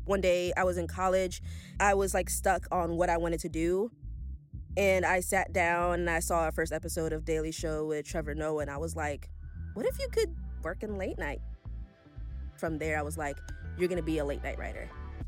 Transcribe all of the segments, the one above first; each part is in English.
One day I was in college. I was like stuck on what I wanted to do. And I sat down and I saw our first episode of Daily Show with Trevor Noah. And I was like, what if you could work in late night? From there, I was like, you're going to be a late night writer.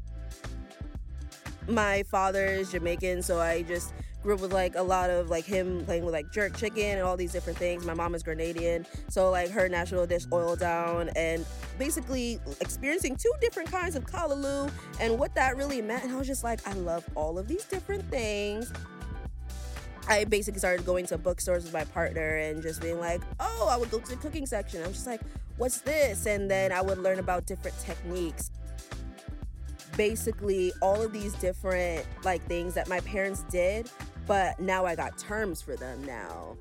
My father is Jamaican, so I just grew up with like a lot of like him playing with like jerk chicken and all these different things. My mom is Grenadian, so like her national dish, oil down, and basically experiencing 2 different kinds of callaloo and what that really meant. And I was just like, I love all of these different things. I basically started going to bookstores with my partner and just being like, oh, I would go to the cooking section. I'm just like, what's this? And then I would learn about different techniques. Basically, all of these different like things that my parents did, but now I got terms for them now.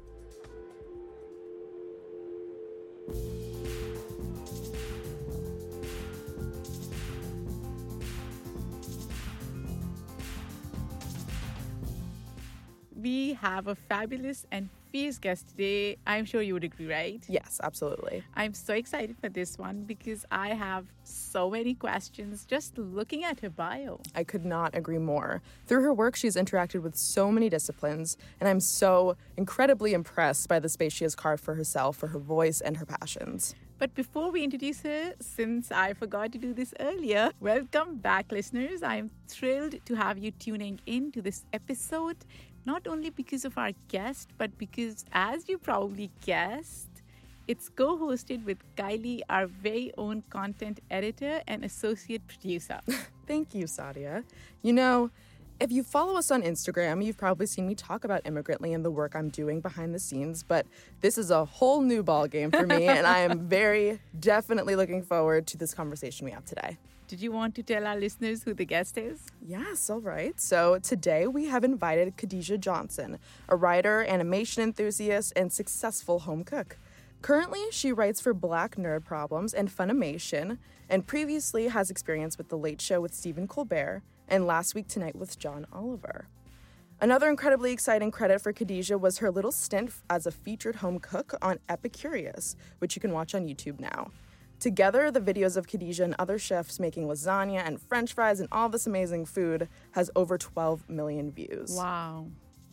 We have a fabulous and fierce guest today. I'm sure you would agree, right? Yes, absolutely. I'm so excited for this one because I have so many questions just looking at her bio. I could not agree more. Through her work, she's interacted with so many disciplines, and I'm so incredibly impressed by the space she has carved for herself, for her voice and her passions. But before we introduce her, since I forgot to do this earlier, welcome back, listeners. I'm thrilled to have you tuning in to this episode, not only because of our guest, but because, as you probably guessed, it's co-hosted with Kylie, our very own content editor and associate producer. Thank you, Sadia. You know, if you follow us on Instagram, you've probably seen me talk about Immigrantly and the work I'm doing behind the scenes, but this is a whole new ballgame for me, and I am very definitely looking forward to this conversation we have today. Did you want to tell our listeners who the guest is? Yes, all right. So today we have invited Khadijah Johnson, a writer, animation enthusiast, and successful home cook. Currently, she writes for Black Nerd Problems and Funimation, and previously has experience with The Late Show with Stephen Colbert, and Last Week Tonight with John Oliver. Another incredibly exciting credit for Khadijah was her little stint as a featured home cook on Epicurious, which you can watch on YouTube now. Together, the videos of Khadijah and other chefs making lasagna and french fries and all this amazing food has over 12 million views. Wow.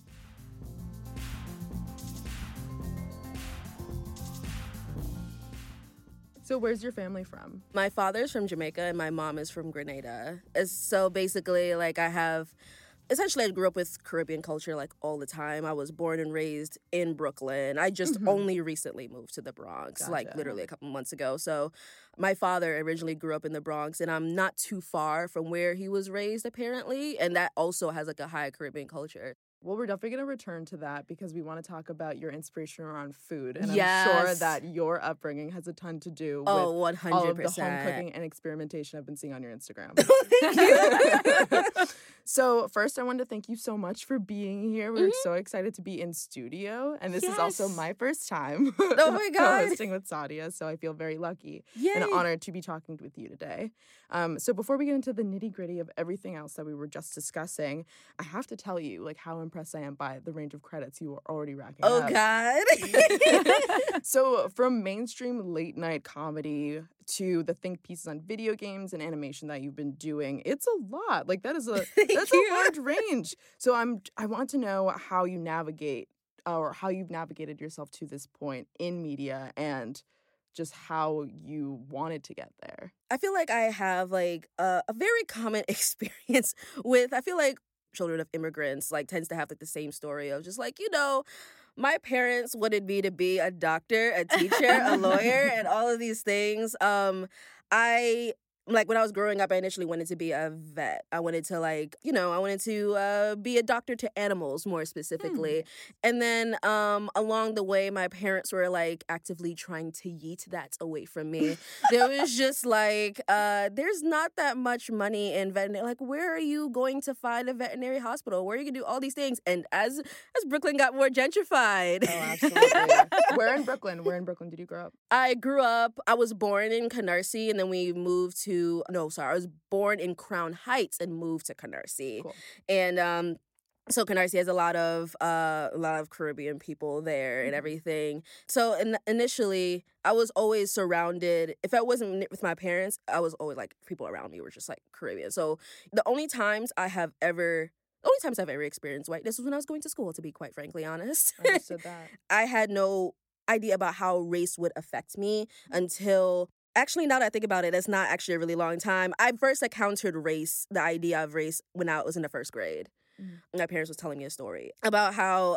So where's your family from? My father's from Jamaica and my mom is from Grenada. So basically, like essentially I grew up with Caribbean culture like all the time. I was born and raised in Brooklyn. I just only recently moved to the Bronx, like literally a couple months ago. So my father originally grew up in the Bronx, and I'm not too far from where he was raised apparently. And that also has like a high Caribbean culture. Well, we're definitely going to return to that because we want to talk about your inspiration around food. And Yes. I'm sure that your upbringing has a ton to do with 100%. all of the home cooking and experimentation I've been seeing on your Instagram. Thank you. So first, I wanted to thank you so much for being here. We're so excited to be in studio. And this is also Yes. my first time Oh my God. hosting with Sadia. So I feel very lucky Yay. and honored to be talking with you today. So before we get into the nitty gritty of everything else that we were just discussing, I have to tell you like how impressed I am by the range of credits you are already racking Oh up. God. So from mainstream late night comedy to the think pieces on video games and animation that you've been doing, it's a lot. Like that's a large range. So I want to know how you navigate or how you've navigated yourself to this point in media and just how you wanted to get there. I feel like I have like a very common experience with, I feel like children of immigrants like tends to have like the same story of just like, my parents wanted me to be a doctor, a teacher, a lawyer, and all of these things. Like when I was growing up, I initially wanted to be a vet. I wanted to be a doctor to animals more specifically. And then along the way, my parents were like actively trying to yeet that away from me. There was just like, there's not that much money in veterinary. Like, where are you going to find a veterinary hospital? Where are you going to do all these things? And as Brooklyn got more gentrified. Oh, absolutely. Where in Brooklyn did you grow up? I was born in Canarsie, and then we moved I was born in Crown Heights and moved to Canarsie. Cool. And So Canarsie has a lot of Caribbean people there and everything. So initially, I was always surrounded. If I wasn't with my parents, I was always like people around me were just like Caribbean. So the only times I've ever experienced whiteness was when I was going to school. To be quite frankly honest, Understood that. I had no idea about how race would affect me until. Actually, now that I think about it, it's not actually a really long time. I first encountered the idea of race, when I was in the first grade. My parents was telling me a story about how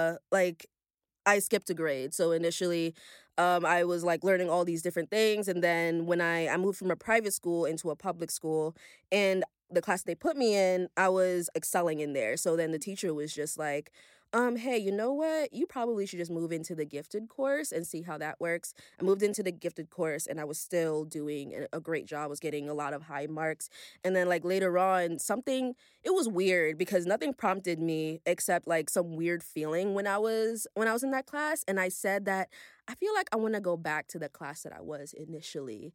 I skipped a grade. So initially I was like learning all these different things, and then when I moved from a private school into a public school, and the class they put me in, I was excelling in there. So then the teacher was just like, hey, you know what? You probably should just move into the gifted course and see how that works. I moved into the gifted course, and I was still doing a great job. I was getting a lot of high marks. And then like later on, it was weird because nothing prompted me except like some weird feeling when I was in that class. And I said that I feel like I want to go back to the class that I was initially.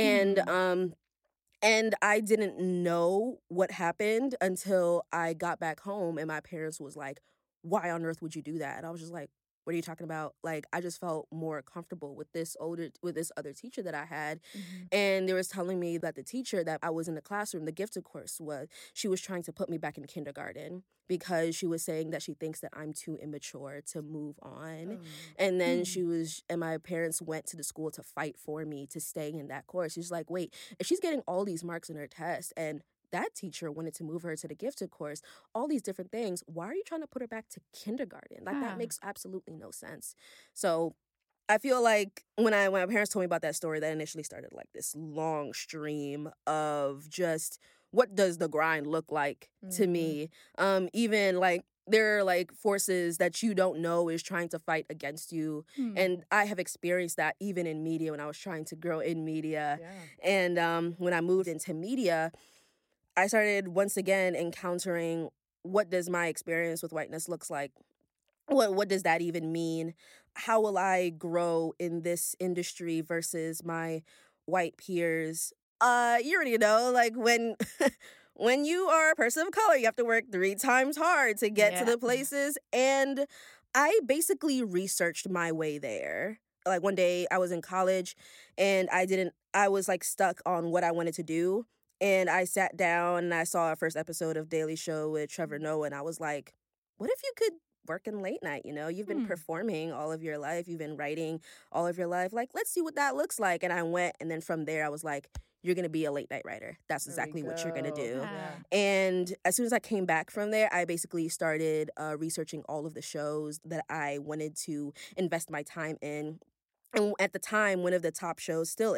And I didn't know what happened until I got back home, and my parents was like, why on earth would you do that? And I was just like, what are you talking about? Like, I just felt more comfortable with this other teacher that I had. And they was telling me that the teacher that I was in the classroom, the gifted course she was trying to put me back in kindergarten because she was saying that she thinks that I'm too immature to move on. And then and my parents went to the school to fight for me to stay in that course. She's like, wait, if she's getting all these marks in her test and that teacher wanted to move her to the gifted course, all these different things, why are you trying to put her back to kindergarten? Like, that makes absolutely no sense. So I feel like when my parents told me about that story, that initially started like this long stream of just what does the grind look like to me? Even like there are like forces that you don't know is trying to fight against you. And I have experienced that even in media when I was trying to grow in media. And when I moved into media, I started once again encountering what does my experience with whiteness looks like? What does that even mean? How will I grow in this industry versus my white peers? You already know, like when when you are a person of color, you have to work 3 times hard to get to the places. And I basically researched my way there. Like one day I was in college and I was like stuck on what I wanted to do. And I sat down and I saw our first episode of Daily Show with Trevor Noah, and I was like, what if you could work in late night? You know, you've been performing all of your life. You've been writing all of your life. Like, let's see what that looks like. And I went, and then from there, I was like, you're going to be a late night writer. That's exactly what you're going to do. And as soon as I came back from there, I basically started researching all of the shows that I wanted to invest my time in. And at the time, one of the top shows still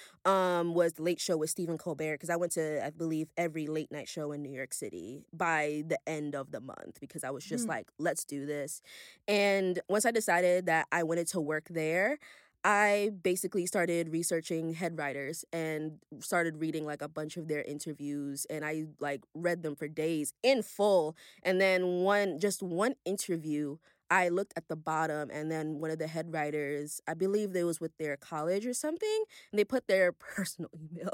was The Late Show with Stephen Colbert, because I went to, I believe, every late night show in New York City by the end of the month because I was just like, let's do this. And once I decided that I wanted to work there, I basically started researching head writers and started reading like a bunch of their interviews, and I like read them for days in full. And then one interview, I looked at the bottom, and then one of the head writers, I believe they was with their college or something, and they put their personal email.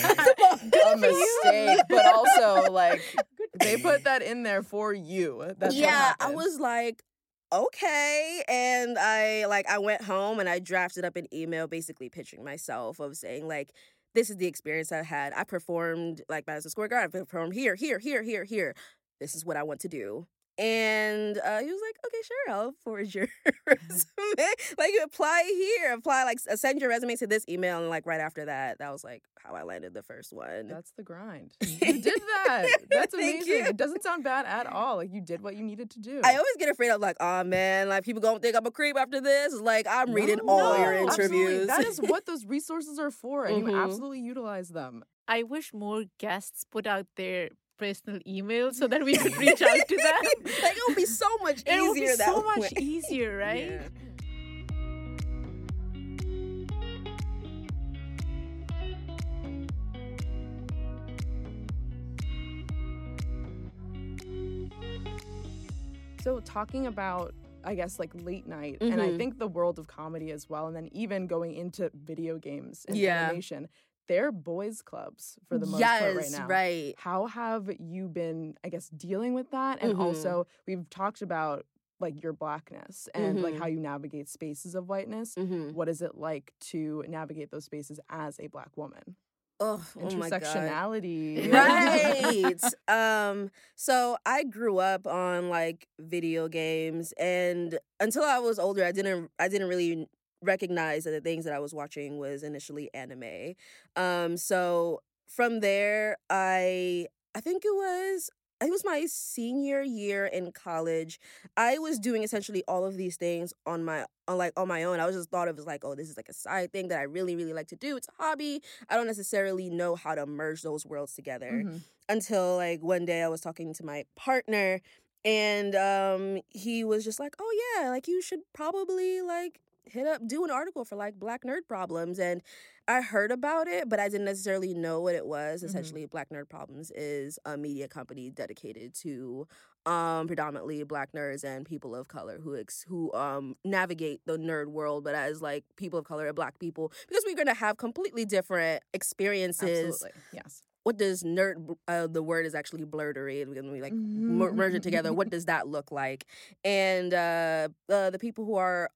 A mistake, but also like they put that in there for you. That's what happened. I was like, okay. And I went home and I drafted up an email basically pitching myself of saying like, this is the experience I had. I performed like Madison Square Garden. I performed here. This is what I want to do. And he was like, okay, sure, I'll forward your resume. Like, you apply here. Send your resume to this email. And, like, right after that, that was, like, how I landed the first one. That's the grind. You did that. That's amazing. You. It doesn't sound bad at all. Like, you did what you needed to do. I always get afraid of, like, oh, man, like, people gonna think I'm a creep after this. Like, I'm reading all your interviews. Absolutely. That is what those resources are for, and you absolutely utilize them. I wish more guests put out their personal email so that we could reach out to them. Like, it would be so much easier. It would be so much way. easier, right? Yeah. So talking about, I guess, like late night, and I think the world of comedy as well, and then even going into video games and animation, they're boys' clubs for the most part right now. Right. How have you been, I guess, dealing with that? And also, we've talked about like your Blackness and like how you navigate spaces of whiteness. What is it like to navigate those spaces as a Black woman? Oh my God. Intersectionality. Right. So I grew up on like video games, and until I was older, I didn't really recognize that the things that I was watching was initially anime. So from there, I think it was my senior year in college. I was doing essentially all of these things on my own. I was just thought it was like, oh, this is like a side thing that I really, really like to do. It's a hobby. I don't necessarily know how to merge those worlds together until like one day I was talking to my partner, and he was just like, oh yeah, like you should probably like do an article for like Black Nerd Problems. And I heard about it, but I didn't necessarily know what it was. Essentially, Black Nerd Problems is a media company dedicated to predominantly Black nerds and people of color who navigate the nerd world, but as like people of color and Black people, because we're going to have completely different experiences. Absolutely, yes. What does nerd, the word is actually blurtery, and we're going to like merge it together. What does that look like? And the people who are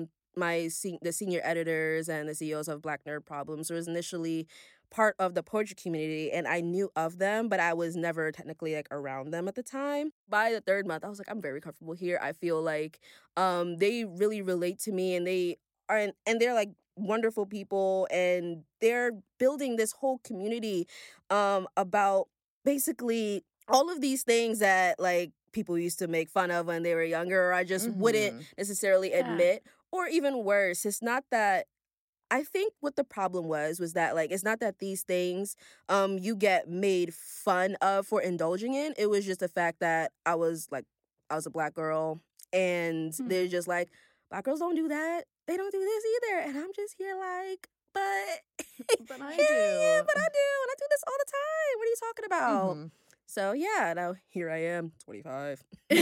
the senior editors and the CEOs of Black Nerd Problems was initially part of the poetry community, and I knew of them, but I was never technically like around them at the time. By the third month, I was like, I'm very comfortable here. I feel like they really relate to me, and they're like wonderful people, and they're building this whole community about basically all of these things that like people used to make fun of when they were younger, or I just wouldn't necessarily admit. Or even worse, it's not that, I think what the problem was that like it's not that these things you get made fun of for indulging in. It was just the fact that I was a Black girl, and they're just like, Black girls don't do that. They don't do this either. And I'm just here like, but I here do. I am, but I do, and I do this all the time. What are you talking about? So yeah, now here I am, 25.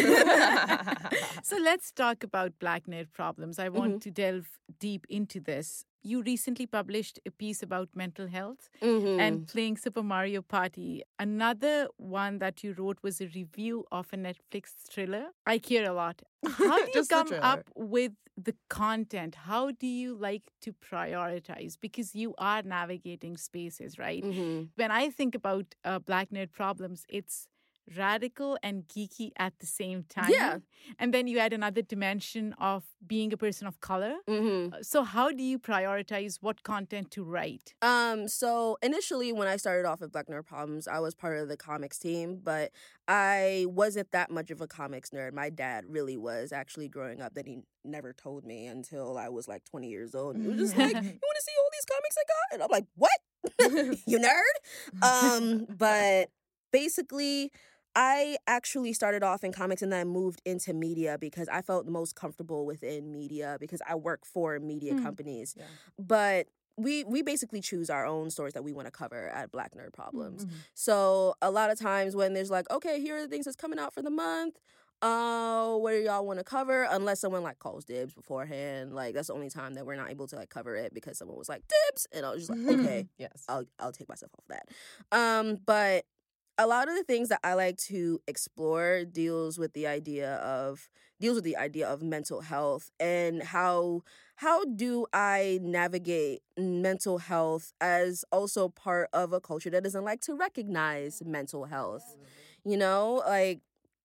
So let's talk about Black Nerd Problems. I want to delve deep into this. You recently published a piece about mental health and playing Super Mario Party. Another one that you wrote was a review of a Netflix thriller, I Care a Lot. How do you come up with the content? How do you like to prioritize? Because you are navigating spaces, right? When I think about Black Nerd Problems, it's radical and geeky at the same time. Yeah. And then you add another dimension of being a person of color. So how do you prioritize what content to write? So initially when I started off with Black Nerd Problems, I was part of the comics team, but I wasn't that much of a comics nerd. My dad really was, actually, growing up, that he never told me until I was like 20 years old. He was just like, you want to see all these comics I got? And I'm like, what? You nerd? But basically, I actually started off in comics and then I moved into media because I felt the most comfortable within media because I work for media companies. Yeah. But we basically choose our own stories that we want to cover at Black Nerd Problems. So a lot of times when there's like, okay, here are the things that's coming out for the month. What do y'all want to cover? Unless someone like calls dibs beforehand. Like that's the only time that we're not able to like cover it because someone was like dibs, and I was just like, okay, yes, I'll take myself off that. But a lot of the things that I like to explore deals with the idea of mental health and how do I navigate mental health as also part of a culture that doesn't like to recognize mental health. You know, like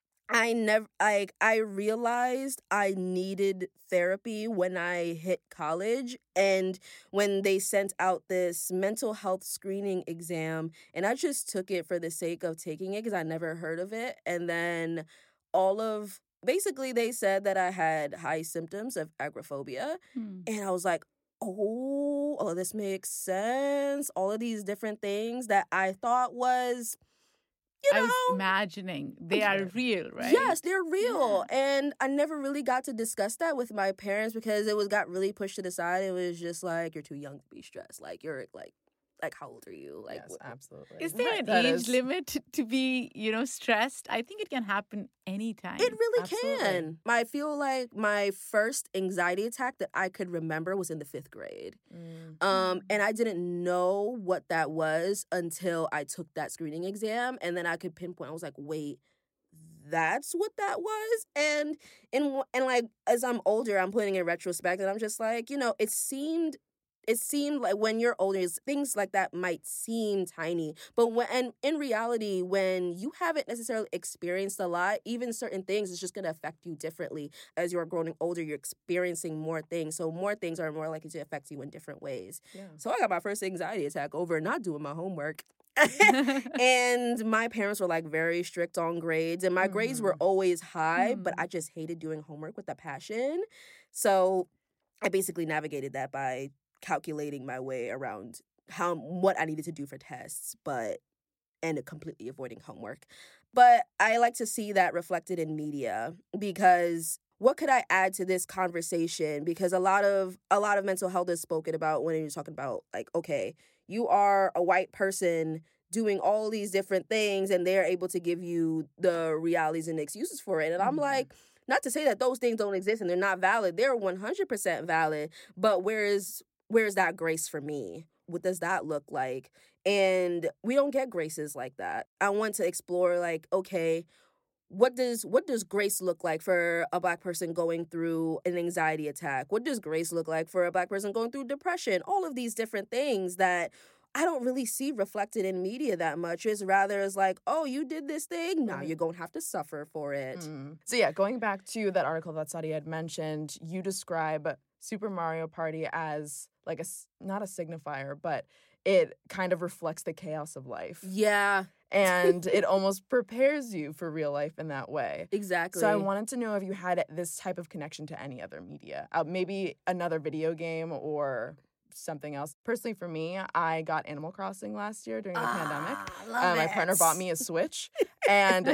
I realized I needed therapy when I hit college, and when they sent out this mental health screening exam, and I just took it for the sake of taking it because I never heard of it. And then basically they said that I had high symptoms of agoraphobia, and I was like, oh, this makes sense. All of these different things that I thought was, I was imagining they are real, right? Yes, they're real. Yeah. And I never really got to discuss that with my parents because got really pushed to the side. It was just like, you're too young to be stressed. Like, you're like like, how old are you? Like, Yes, absolutely. Is there an That age is- limit to be, stressed? I think it can happen anytime. It really Absolutely. can. I feel like my first anxiety attack that I could remember was in the 5th grade. And I didn't know what that was until I took that screening exam. And then I could pinpoint, I was like, wait, that's what that was? And like, as I'm older, I'm putting in retrospect, and I'm just like, it seemed like when you're older, things like that might seem tiny. But in reality, when you haven't necessarily experienced a lot, even certain things is just going to affect you differently. As you're growing older, you're experiencing more things. So more things are more likely to affect you in different ways. Yeah. So I got my first anxiety attack over not doing my homework. And my parents were like very strict on grades, and my grades were always high, but I just hated doing homework with a passion. So I basically navigated that by calculating my way around what I needed to do for tests, and completely avoiding homework. But I like to see that reflected in media, because what could I add to this conversation? Because a lot of mental health is spoken about when you're talking about, like, okay, you are a white person doing all these different things, and they're able to give you the realities and excuses for it. And I'm like, not to say that those things don't exist and they're not valid. They're 100% valid. But where's that grace for me? What does that look like? And we don't get graces like that. I want to explore, like, okay, what does grace look like for a Black person going through an anxiety attack? What does grace look like for a Black person going through depression? All of these different things that I don't really see reflected in media that much. It's rather as like, oh, you did this thing, now you're going to have to suffer for it. So yeah, going back to that article that Sadia had mentioned, you describe Super Mario Party as like not a signifier, but it kind of reflects the chaos of life. Yeah. And it almost prepares you for real life in that way. Exactly. So I wanted to know if you had this type of connection to any other media, maybe another video game or something else. Personally, for me, I got Animal Crossing last year during the pandemic. My partner bought me a Switch, and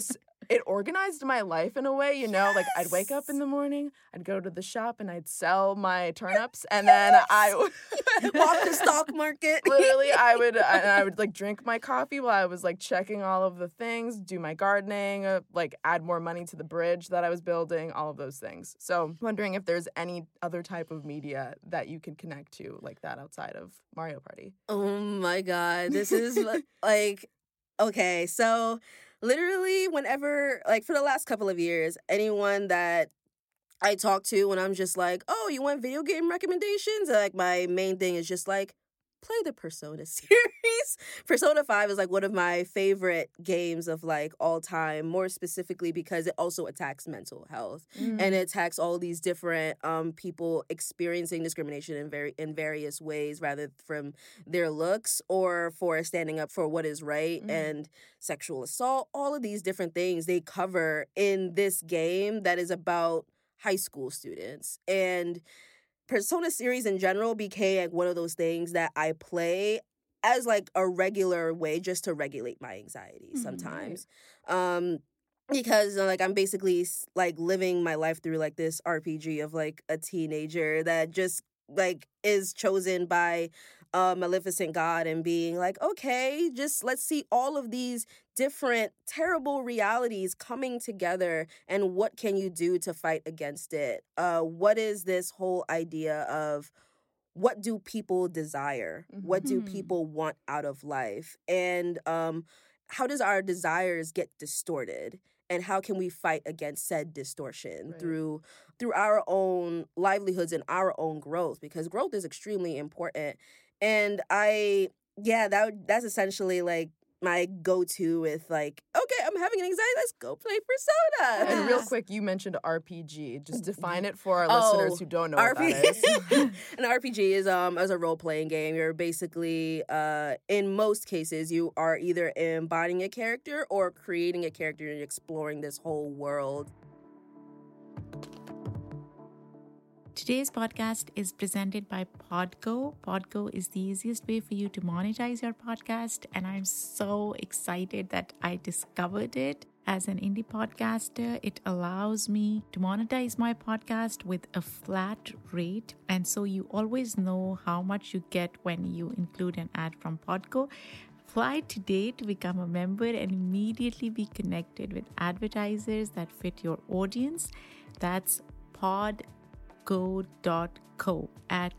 it organized my life in a way, like I'd wake up in the morning, I'd go to the shop, and I'd sell my turnips, and then I would walk the stock market. Literally, I would like drink my coffee while I was like checking all of the things, do my gardening, like add more money to the bridge that I was building, all of those things. So wondering if there's any other type of media that you can connect to like that outside of Mario Party. Oh my God. This is like, okay, so literally whenever, like for the last couple of years, anyone that I talk to when I'm just like, oh, you want video game recommendations? Like my main thing is just like, play the Persona series. Persona 5 is like one of my favorite games of like all time, more specifically because it also attacks mental health and it attacks all these different people experiencing discrimination in various ways, rather from their looks or for standing up for what is right, and sexual assault, all of these different things they cover in this game that is about high school students. And Persona series in general became like one of those things that I play as like a regular way just to regulate my anxiety sometimes. Because like I'm basically like living my life through like this RPG of like a teenager that just like is chosen by a maleficent god and being like, okay, just let's see all of these different terrible realities coming together, and what can you do to fight against it? What is this whole idea of what do people desire? What do people want out of life? And how does our desires get distorted? And how can we fight against said distortion through our own livelihoods and our own growth? Because growth is extremely important. And that's essentially like my go-to with like, okay, I'm having an anxiety, let's go play Persona. And real quick, you mentioned RPG. Just define it for our listeners who don't know what that is. An RPG is as a role-playing game. You're basically, in most cases, you are either embodying a character or creating a character and exploring this whole world. Today's podcast is presented by Podgo. Podgo is the easiest way for you to monetize your podcast, and I'm so excited that I discovered it. as an indie podcaster, it allows me to monetize my podcast with a flat rate. And so you always know how much you get when you include an ad from Podco. Apply today to become a member and immediately be connected with advertisers that fit your audience. That's podgo.co at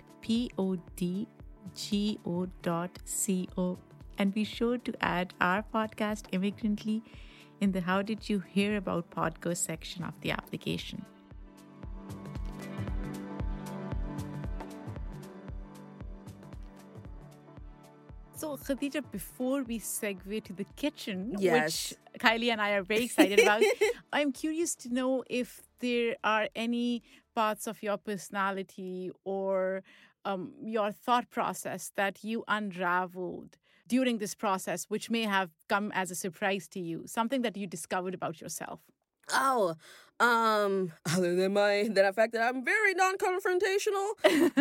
podgo.co. And be sure to add our podcast, Immigrantly, in the How Did You Hear About Podco section of the application. So, Khadija, before we segue to the kitchen, Yes. which Kylie and I are very excited about, I'm curious to know if there are any parts of your personality or your thought process that you unraveled during this process, which may have come as a surprise to you, something that you discovered about yourself. Oh, other than the fact that I'm very non-confrontational,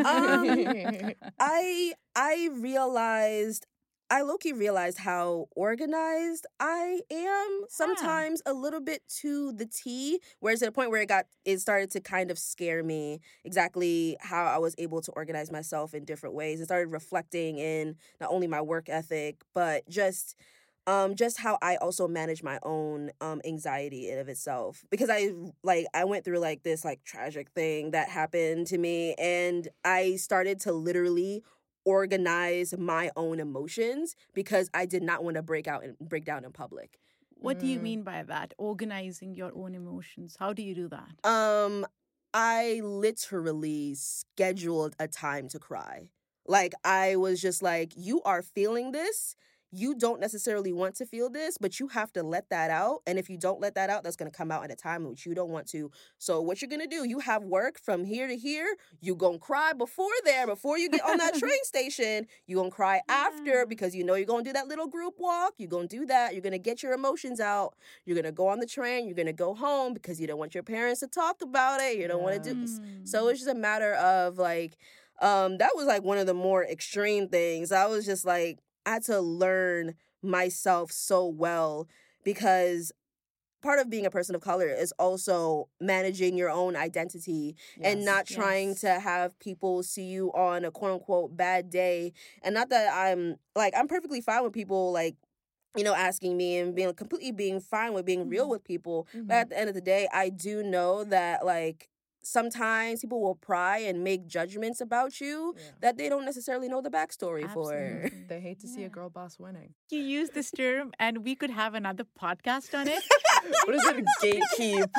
I low-key realized how organized I am. Sometimes a little bit to the T, whereas at a point where it started to kind of scare me exactly how I was able to organize myself in different ways. It started reflecting in not only my work ethic, but just how I also manage my own anxiety in of itself, because I went through like this like tragic thing that happened to me, and I started to literally organize my own emotions because I did not want to break down in public. What do you mean by that? Organizing your own emotions. How do you do that? I literally scheduled a time to cry. Like, I was just like, you are feeling this. You don't necessarily want to feel this, but you have to let that out. And if you don't let that out, that's going to come out at a time in which you don't want to. So what you're going to do, you have work from here to here. You going to cry before you get on that train station. You going to cry after, because you know you're going to do that little group walk. You're going to do that. You're going to get your emotions out. You're going to go on the train. You're going to go home because you don't want your parents to talk about it. You don't want to do this. So it's just a matter of like, that was like one of the more extreme things. I was just like, I had to learn myself so well, because part of being a person of color is also managing your own identity and not trying to have people see you on a quote unquote bad day. And not that I'm perfectly fine with people like, you know, asking me and being fine with being real with people. But at the end of the day, I do know that like, sometimes people will pry and make judgments about you that they don't necessarily know the backstory for. They hate to see a girl boss winning. You use this term, and we could have another podcast on it. What is it, gatekeep?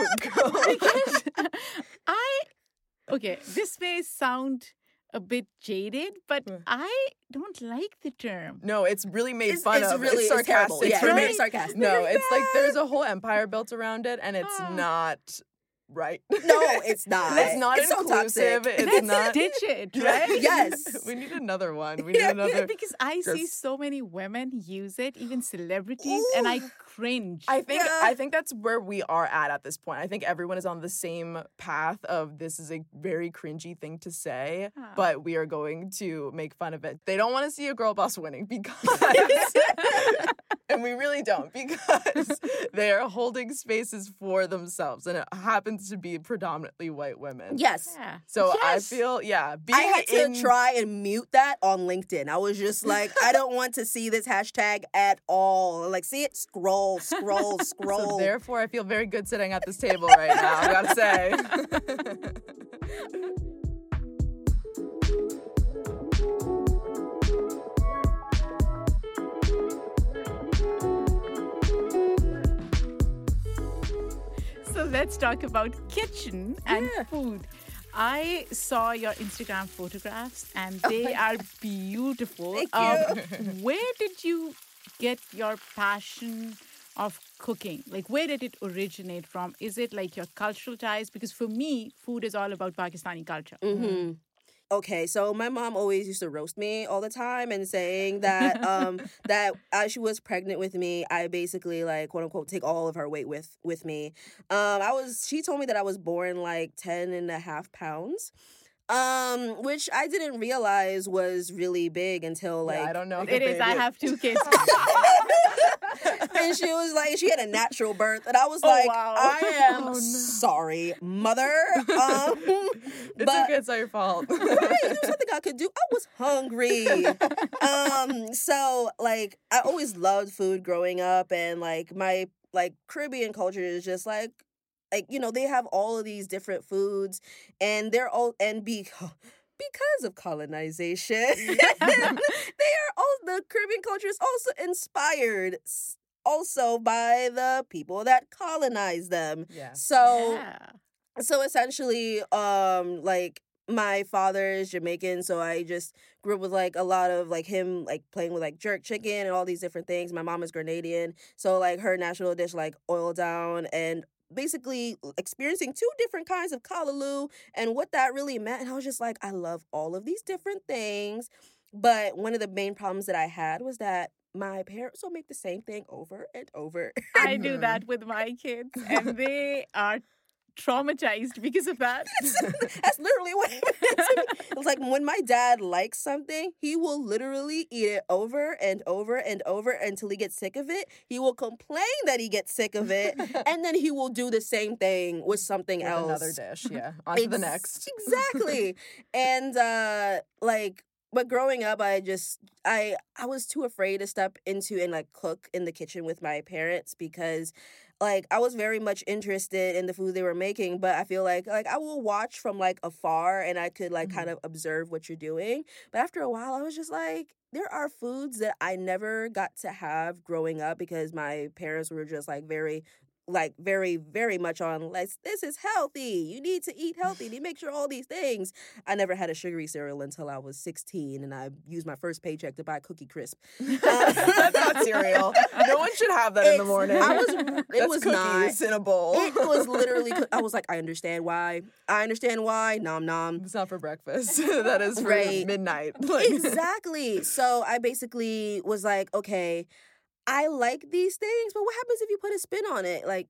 Okay, this may sound a bit jaded, but I don't like the term. No, it's really made fun of. Really, it's sarcastic. It's really sarcastic. No, it's like there's a whole empire built around it, and it's not right. No, it's not. It's not it's inclusive. So it's not. Ditch it, right? Yes. We need another one. We need another. Because I see so many women use it, even celebrities, and I cringe. I think that's where we are at this point. I think everyone is on the same path of this is a very cringy thing to say, but we are going to make fun of it. They don't want to see a girl boss winning because and we really don't, because they are holding spaces for themselves, and it happens to be predominantly white women. Yes. Yeah. So Yes. I feel, I had to try and mute that on LinkedIn. I was just like, I don't want to see this hashtag at all. Like, see it? Scroll. So therefore, I feel very good sitting at this table right now, I gotta say. So let's talk about kitchen and food. I saw your Instagram photographs, and they are beautiful. Thank you. Where did you get your passion of cooking? Like, where did it originate from? Is it like your cultural ties? Because for me, food is all about Pakistani culture. Mm-hmm. Okay, so my mom always used to roast me all the time and saying that that as she was pregnant with me, I basically like quote unquote take all of her weight with me. She told me that I was born like 10.5 pounds. Which I didn't realize was really big until like I don't know. It is. I have 2 kids. And she was like, she had a natural birth. And I was Oh, like, wow. I am Oh, no. sorry, mother. It's but okay, it's not your fault. right, there was something I could do. I was hungry. So like I always loved food growing up, and like my like Caribbean culture is just like they have all of these different foods, and they're all because of colonization, they are all the Caribbean culture is also inspired also by the people that colonized them. Yeah. So Yeah. so essentially, like my father is Jamaican, so I just grew up with like a lot of like him like playing with like jerk chicken and all these different things. My mom is Grenadian, so like her national dish like oil down and basically experiencing two different kinds of callaloo and what that really meant. And I was just like, I love all of these different things, but one of the main problems that I had was that my parents will make the same thing over and over. I do that with my kids, and they are traumatized because of that. That's literally what it meant to me. It was like when my dad likes something, he will literally eat it over and over and over until he gets sick of it. He will complain that he gets sick of it, and then he will do the same thing with something With else. another dish, yeah. On to the next. Exactly. And like but growing up I was too afraid to step into and like cook in the kitchen with my parents because like I was very much interested in the food they were making, but I feel like I will watch from like afar and I could like kind of observe what you're doing. But after a while I was just like there are foods that I never got to have growing up because my parents were just like very very much on like this is healthy, you need to eat healthy, you make sure all these things. I never had a sugary cereal until I was 16 and I used my first paycheck to buy Cookie Crisp. That's not cereal. No one should have that in the morning. It That's was cookies not in a bowl. it was literally I was like I understand why nom nom. It's not for breakfast. That is for Right. midnight. Like- Exactly. So I basically was like, okay, I like these things, but what happens if you put a spin on it? Like,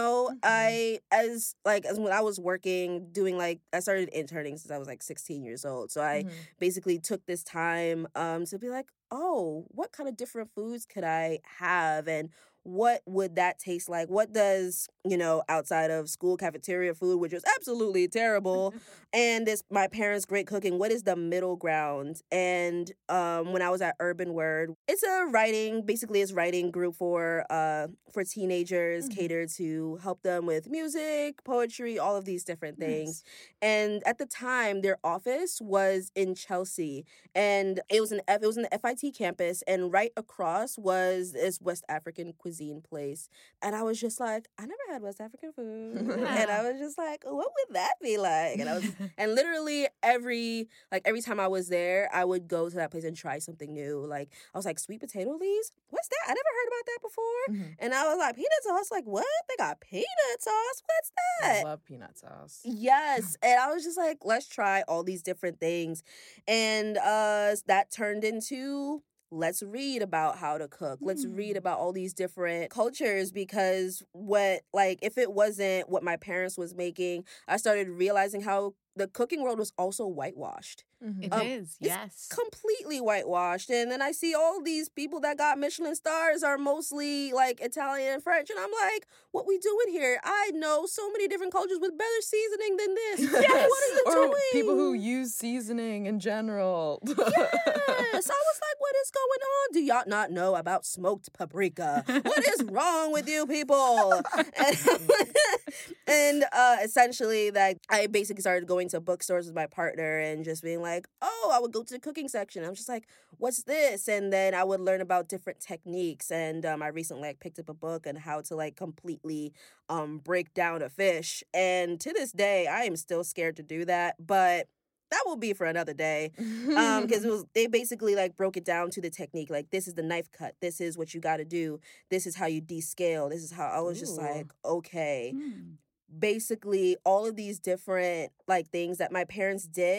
I as when I was working doing I started interning since I was like 16 years old. So I basically took this time to be like, "Oh, what kind of different foods could I have and what would that taste like? What does, outside of school cafeteria food, which was absolutely terrible, and this my parents' great cooking, what is the middle ground?" And when I was at Urban Word, it's writing group for teenagers catered to help them with music, poetry, all of these different things. And at the time, their office was in Chelsea, and it was in the FIT campus, and right across was this West African cuisine place. And I was just like, I never had West African food. And I was just like, what would that be like? And literally every time I was there, I would go to that place and try something new. Like I was like, sweet potato leaves? What's that? I never heard about that before. And I was like, peanut sauce? Like what? They got peanut sauce? What's that? I love peanut sauce. Yes. And I was just like, let's try all these different things. And that turned into let's read about how to cook. Let's read about all these different cultures because if it wasn't what my parents was making, I started realizing how the cooking world was also whitewashed. It is, It's yes. completely whitewashed. And then I see all these people that got Michelin stars are mostly like Italian and French. And I'm like, what we doing here? I know so many different cultures with better seasoning than this. Yes. What are you Or doing? people who use seasoning in general. Yes. I was like, what is going on? Do y'all not know about smoked paprika? What is wrong with you people? And essentially, I basically started going to bookstores with my partner and just being like, oh, I would go to the cooking section. I'm just like, what's this? And then I would learn about different techniques. And I recently picked up a book on how to completely break down a fish. And to this day, I am still scared to do that, but that will be for another day. Because they basically broke it down to the technique. Like, this is the knife cut. This is what you got to do. This is how you descale. This is how I was just like, okay. Basically all of these different things that my parents did,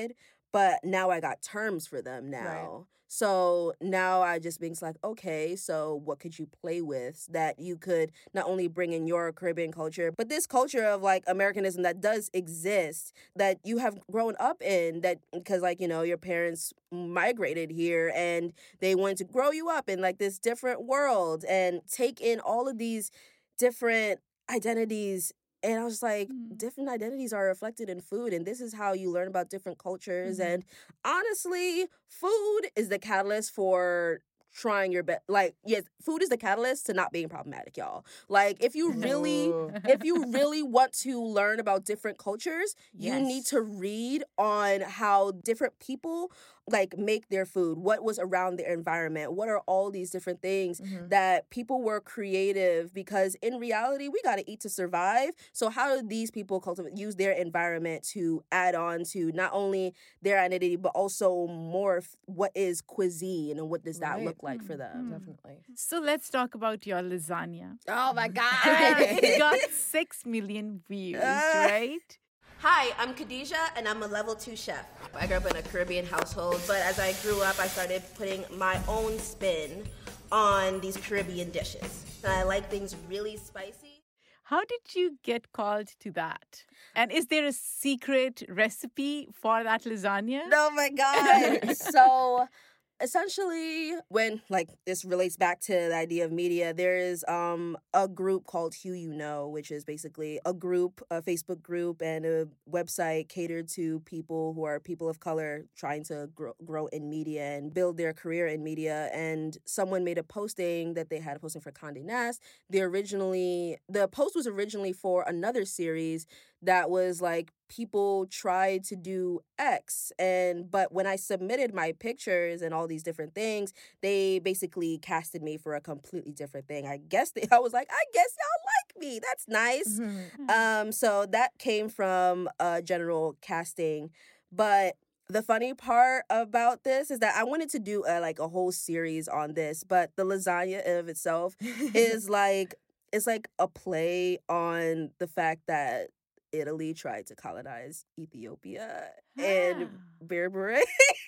but now I got terms for them now. Right. So now I just being like, okay, so what could you play with that you could not only bring in your Caribbean culture, but this culture of like Americanism that does exist, that you have grown up in, that because like, you know, your parents migrated here and they wanted to grow you up in like this different world and take in all of these different identities. And I was like, different identities are reflected in food, and this is how you learn about different cultures. And honestly, food is the catalyst for trying your best. Like, yes, food is the catalyst to not being problematic, y'all. Like, if you really want to learn about different cultures, you need to read on how different people like make their food, what was around their environment, what are all these different things that people were creative, because in reality we got to eat to survive. So how do these people use their environment to add on to not only their identity but also morph what is cuisine and what does that look like for them? Definitely. So let's talk about your lasagna. Oh my god. It got 6 million views, right? Hi, I'm Khadijah, and I'm a level 2 chef. I grew up in a Caribbean household, but as I grew up, I started putting my own spin on these Caribbean dishes. And I like things really spicy. How did you get called to that? And is there a secret recipe for that lasagna? Oh my God. So essentially, when like this relates back to the idea of media, there is a group called Who You Know, which is basically a group, a Facebook group and a website catered to people who are people of color trying to grow in media and build their career in media. And someone made a posting that they had a posting for Condé Nast. The post was originally for another series that was like people tried to do X, but when I submitted my pictures and all these different things, they basically casted me for a completely different thing. I guess I was like, I guess y'all like me. That's nice. So that came from a general casting. But the funny part about this is that I wanted to do a whole series on this, but the lasagna of itself is like, it's like a play on the fact that Italy tried to colonize Ethiopia, and berbere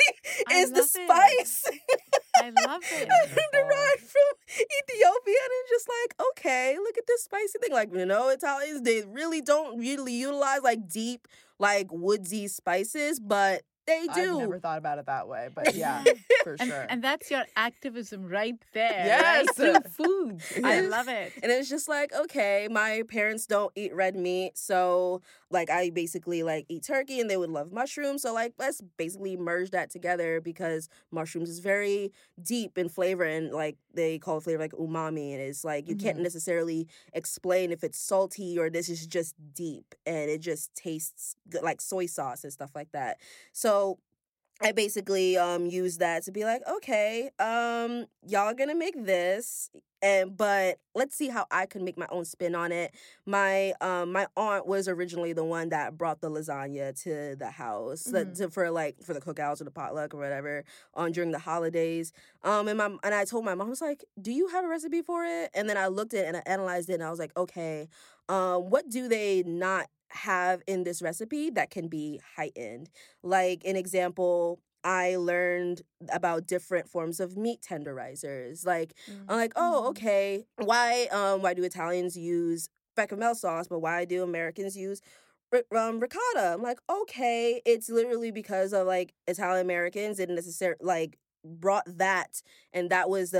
is the spice. I love it. Derived from Ethiopia, and it's just like, okay, look at this spicy thing. Like, you know, Italians, they really don't really utilize like deep, like woodsy spices, but they do. I've never thought about it that way, but yeah, for sure. And that's your activism right there. Yes. Right? Through food. I love it. And it's just like, okay, my parents don't eat red meat, so like I basically like eat turkey, and they would love mushrooms. So like let's basically merge that together, because mushrooms is very deep in flavor, and like they call flavor like umami, and it's like you can't necessarily explain if it's salty or this is just deep and it just tastes good, like soy sauce and stuff like that. So I basically used that to be like, okay, y'all gonna make this, but let's see how I can make my own spin on it. My aunt was originally the one that brought the lasagna to the house for the cookouts or the potluck or whatever during the holidays. And I told my mom, I was like, do you have a recipe for it? And then I looked at it and I analyzed it, and I was like, okay, what do they not have in this recipe that can be heightened? Like an example, I learned about different forms of meat tenderizers. Like I'm like, oh, okay, why do Italians use bechamel sauce, but why do Americans use ricotta? I'm like, okay, it's literally because of like Italian Americans didn't necessarily like brought that, and that was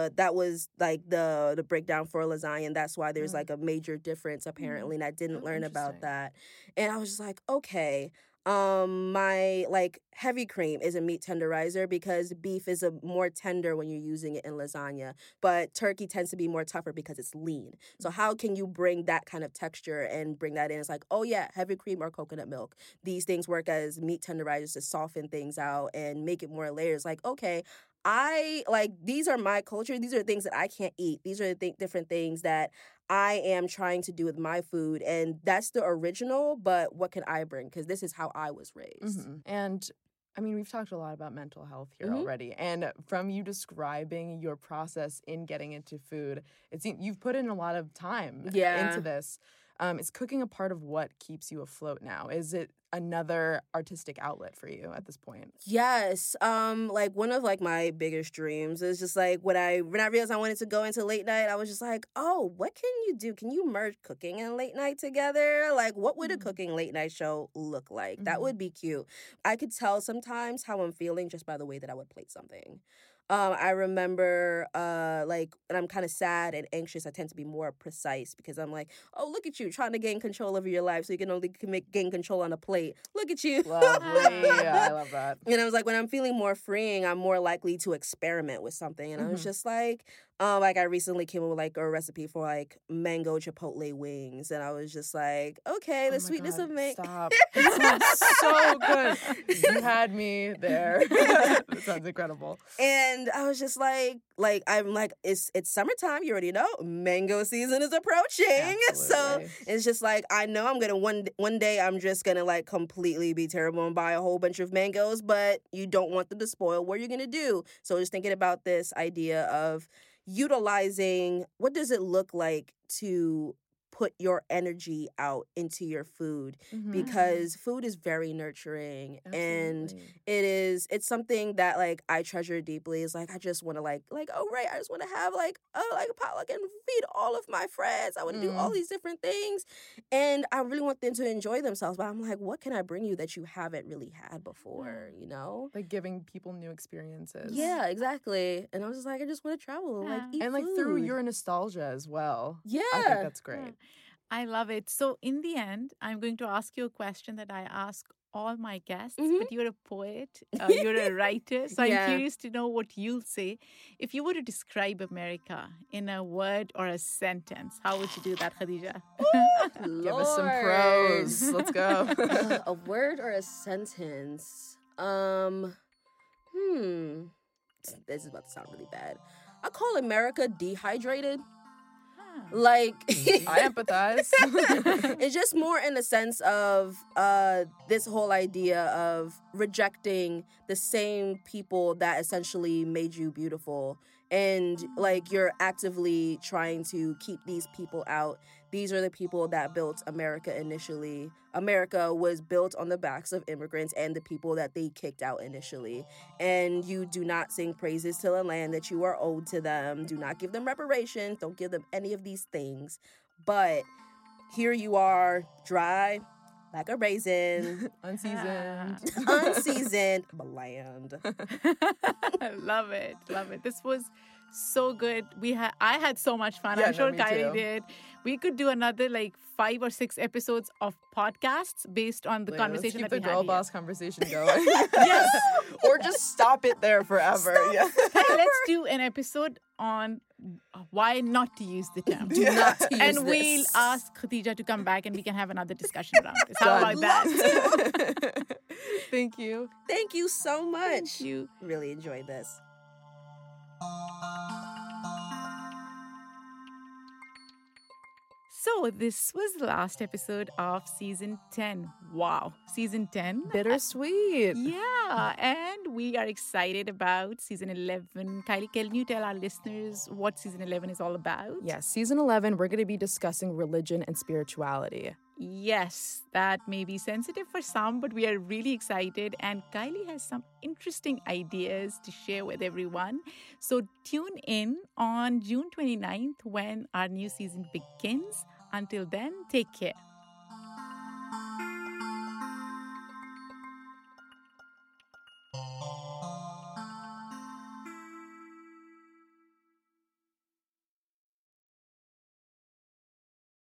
like the breakdown for lasagna, and that's why there's like a major difference apparently, and I didn't learn about that. And I was just like, okay, my like heavy cream is a meat tenderizer because beef is a more tender when you're using it in lasagna, but turkey tends to be more tougher because it's lean. So how can you bring that kind of texture and bring that in? It's like, oh yeah, heavy cream or coconut milk. These things work as meat tenderizers to soften things out and make it more layers. Like, okay, I like, these are my culture. These are things that I can't eat. These are the different things that I am trying to do with my food. And that's the original, but what can I bring? Because this is how I was raised. And I mean, we've talked a lot about mental health here already. And from you describing your process in getting into food, it seems you've put in a lot of time into this. Is cooking a part of what keeps you afloat now? Is it, another artistic outlet for you at this point? Yes. Like one of like my biggest dreams is just like when I realized I wanted to go into late night, I was just like, oh, what can you do? Can you merge cooking and late night together? Like, what would a cooking late night show look like? That would be cute. I could tell sometimes how I'm feeling just by the way that I would plate something. I remember, like, when I'm kind of sad and anxious, I tend to be more precise because I'm like, oh, look at you trying to gain control over your life so you can only gain control on a plate. Look at you. Lovely. Yeah, I love that. And I was like, when I'm feeling more freeing, I'm more likely to experiment with something. And I was just like I recently came up with like a recipe for like mango chipotle wings. And I was just like, okay, the sweetness of mango. Stop. It sounds so good. You had me there. That sounds incredible. And I was just like I'm like, it's summertime. You already know mango season is approaching. Absolutely. So it's just like, I know I'm gonna one day I'm just gonna like completely be terrible and buy a whole bunch of mangoes, but you don't want them to spoil. What are you gonna do? So just thinking about this idea of utilizing, what does it look like to put your energy out into your food, because food is very nurturing. And it's something that like I treasure deeply. It's like I just want to like oh right, I just want to have like a potluck and feed all of my friends. I want to do all these different things, and I really want them to enjoy themselves. But I'm like, what can I bring you that you haven't really had before? You know, like giving people new experiences. Yeah, exactly. And I was just like, I just want to travel, like eat and like food. through your nostalgia as well. Yeah, I think that's great. I love it. So in the end, I'm going to ask you a question that I ask all my guests, but you're a poet, you're a writer. So I'm curious to know what you'll say. If you were to describe America in a word or a sentence, how would you do that, Khadija? Give us some prose. Let's go. A word or a sentence? This is about to sound really bad. I call America dehydrated. Like, I empathize. It's just more in the sense of this whole idea of rejecting the same people that essentially made you beautiful, and like you're actively trying to keep these people out. These are the people that built America initially. America was built on the backs of immigrants and the people that they kicked out initially. And you do not sing praises to the land that you are owed to them. Do not give them reparations. Don't give them any of these things. But here you are, dry like a raisin. Unseasoned. Unseasoned, bland. Love it. Love it. This was so good. I had so much fun. I'm sure Kylie did. We could do another like 5 or 6 episodes of podcasts based on the conversation that we had. Keep the girl here. boss conversation going. Yes. Or just stop it there forever. Yeah. Let's do an episode on why not to use the term. Do not to use and this. we'll ask Khadija to come back and we can have another discussion around this. How about that? Thank you. Thank you so much. Thank you. Really enjoyed this. So this was the last episode of season 10. Wow. Season 10. Bittersweet. Yeah. And we are excited about season 11. Kylie, can you tell our listeners what season 11 is all about? Yes, season 11, we're going to be discussing religion and spirituality. Yes, that may be sensitive for some, but we are really excited. And Kylie has some interesting ideas to share with everyone. So tune in on June 29th when our new season begins. Until then, take care.